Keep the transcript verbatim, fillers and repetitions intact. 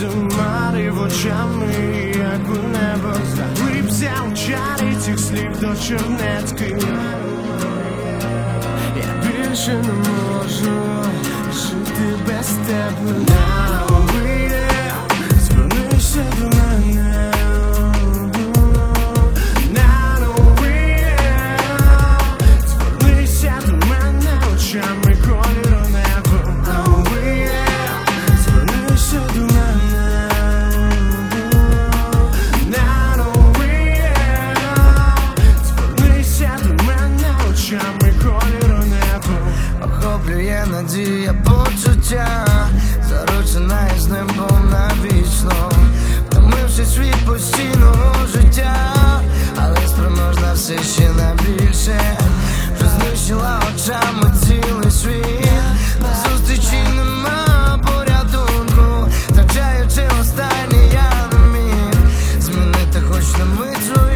марив очами, як у небо. Заглибся у чарі цих слів до чернецьких. Я більше не можу жити без тебе. На вийде, звернися до мене. На вийде, звернися до мене очами кольору неба. На вийде, звернися до мене. На вийде, звернися до мене очами кольору неба. Охоплює надія почуття, заручена із небом навічно, втомившись від постійного життя, але спроможна все ще на більше, що знищила очами цілий світ. На зустрічі нема порятунку, втрачаючи останнє, я не міг змінити хоч на мить свою